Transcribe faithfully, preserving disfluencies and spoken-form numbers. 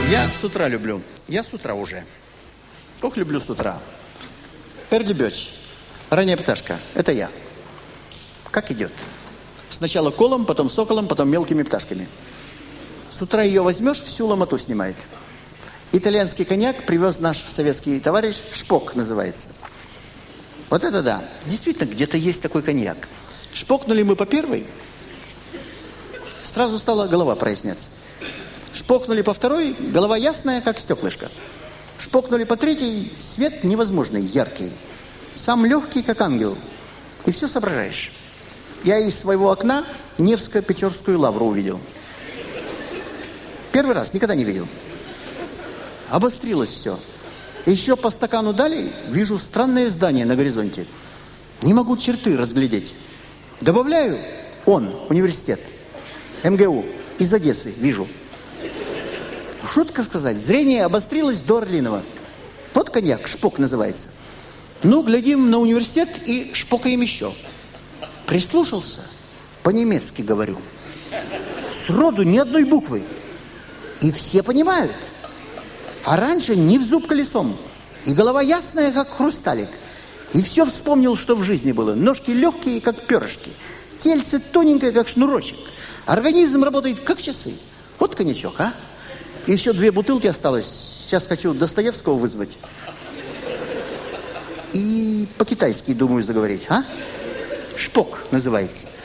Я с утра люблю. Я с утра уже. Ох, люблю с утра. Пердебёч. Ранняя пташка. Это я. Как идет? Сначала колом, потом соколом, потом мелкими пташками. С утра ее возьмешь, всю ломоту снимает. Итальянский коньяк привез наш советский товарищ. Шпок называется. Вот это да. Действительно, где-то есть такой коньяк. Шпокнули мы по первой. Сразу стала голова проясняться. Шпокнули по второй, голова ясная, как стеклышко. Шпокнули по третьей, свет невозможный, яркий. Сам легкий, как ангел. И все соображаешь. Я из своего окна Невско-Печорскую лавру увидел. Первый раз, никогда не видел. Обострилось все. Еще по стакану дали, вижу странное здание на горизонте. Не могу черты разглядеть. Добавляю, он, университет, эм гэ у, из Одессы, вижу. Шутка сказать, зрение обострилось до орлиного. Вот коньяк, шпок называется. Ну, глядим на университет и шпокаем еще. Прислушался, по-немецки говорю. Сроду ни одной буквы. И все понимают. А раньше не в зуб колесом. И голова ясная, как хрусталик. И все вспомнил, что в жизни было. Ножки легкие, как перышки. Тельце тоненькое, как шнурочек. Организм работает, как часы. Вот коньячок, а? Еще две бутылки осталось. Сейчас хочу Достоевского вызвать. И по-китайски думаю заговорить, а? Шпок называется.